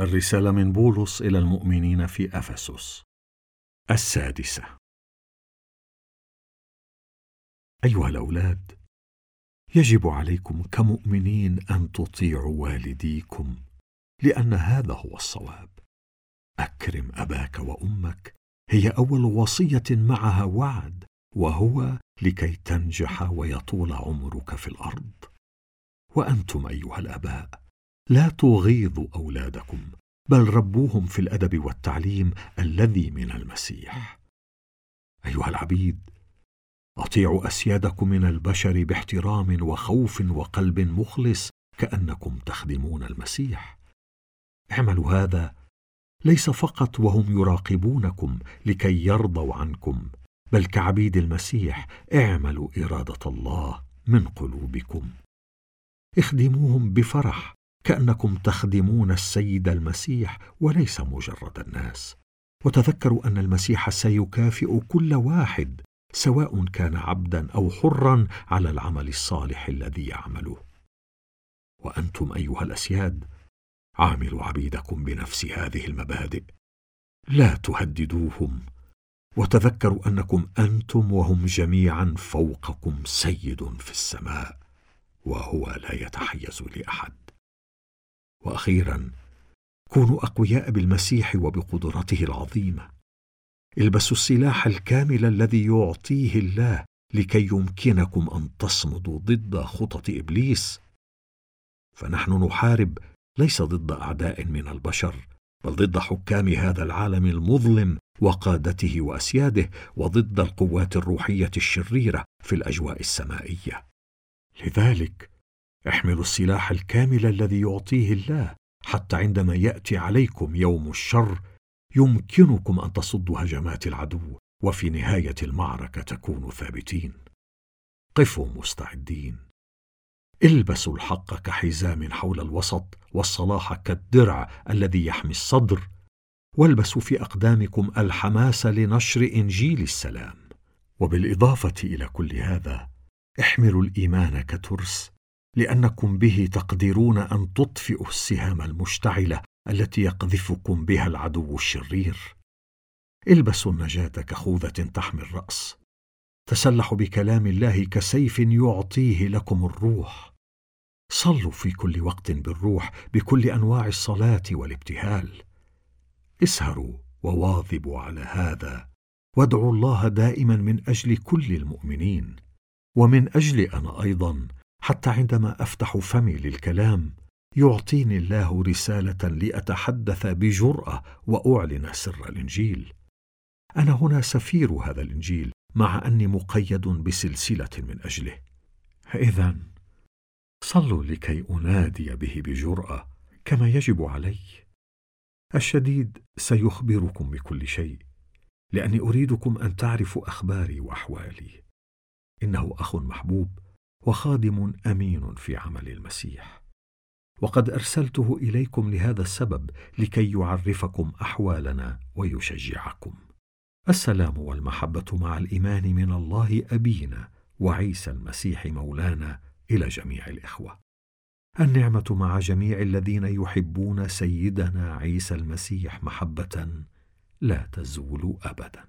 الرسالة من بولس إلى المؤمنين في أفسس. 6. أيها الأولاد، يجب عليكم كمؤمنين أن تطيعوا والديكم، لأن هذا هو الصواب. أكرم أباك وأمك هي أول وصية معها وعد، وهو لكي تنجح ويطول عمرك في الأرض. وأنتم أيها الآباء لا تغيظوا أولادكم، بل ربوهم في الأدب والتعليم الذي من المسيح. أيها العبيد، أطيعوا أسيادكم من البشر باحترام وخوف وقلب مخلص، كأنكم تخدمون المسيح. اعملوا هذا ليس فقط وهم يراقبونكم لكي يرضوا عنكم، بل كعبيد المسيح اعملوا إرادة الله من قلوبكم. اخدموهم بفرح كأنكم تخدمون السيد المسيح وليس مجرد الناس. وتذكروا أن المسيح سيكافئ كل واحد، سواء كان عبدا أو حرا، على العمل الصالح الذي يعمله. وأنتم أيها الأسياد عاملوا عبيدكم بنفس هذه المبادئ. لا تهددوهم، وتذكروا أنكم أنتم وهم جميعا فوقكم سيد في السماء، وهو لا يتحيز لأحد. وأخيرا، كونوا أقوياء بالمسيح وبقدرته العظيمة. البسوا السلاح الكامل الذي يعطيه الله لكي يمكنكم أن تصمدوا ضد خطط إبليس. فنحن نحارب ليس ضد أعداء من البشر، بل ضد حكام هذا العالم المظلم وقادته وأسياده، وضد القوات الروحية الشريرة في الأجواء السمائية. لذلك احملوا السلاح الكامل الذي يعطيه الله، حتى عندما يأتي عليكم يوم الشر يمكنكم أن تصدوا هجمات العدو، وفي نهاية المعركة تكونوا ثابتين. قفوا مستعدين. البسوا الحق كحزام حول الوسط، والصلاح كالدرع الذي يحمي الصدر، والبسوا في أقدامكم الحماس لنشر إنجيل السلام. وبالإضافة إلى كل هذا، احملوا الإيمان كترس، لأنكم به تقدرون أن تطفئوا السهام المشتعلة التي يقذفكم بها العدو الشرير. البسوا النجاة كخوذة تحمي الرأس. تسلحوا بكلام الله كسيف يعطيه لكم الروح. صلوا في كل وقت بالروح بكل أنواع الصلاة والابتهال. اسهروا وواظبوا على هذا، وادعوا الله دائما من أجل كل المؤمنين، ومن أجل أنا أيضا، حتى عندما أفتح فمي للكلام يعطيني الله رسالة لأتحدث بجرأة وأعلن سر الإنجيل. أنا هنا سفير هذا الإنجيل، مع أني مقيد بسلسلة من أجله. إذن صلوا لكي أنادي به بجرأة كما يجب علي. الشديد سيخبركم بكل شيء، لأني أريدكم أن تعرفوا أخباري وأحوالي. إنه أخ محبوب وخادم أمين في عمل المسيح، وقد أرسلته إليكم لهذا السبب، لكي يعرفكم أحوالنا ويشجعكم. السلام والمحبة مع الإيمان من الله أبينا وعيسى المسيح مولانا إلى جميع الإخوة. النعمة مع جميع الذين يحبون سيدنا عيسى المسيح محبة لا تزول أبدا.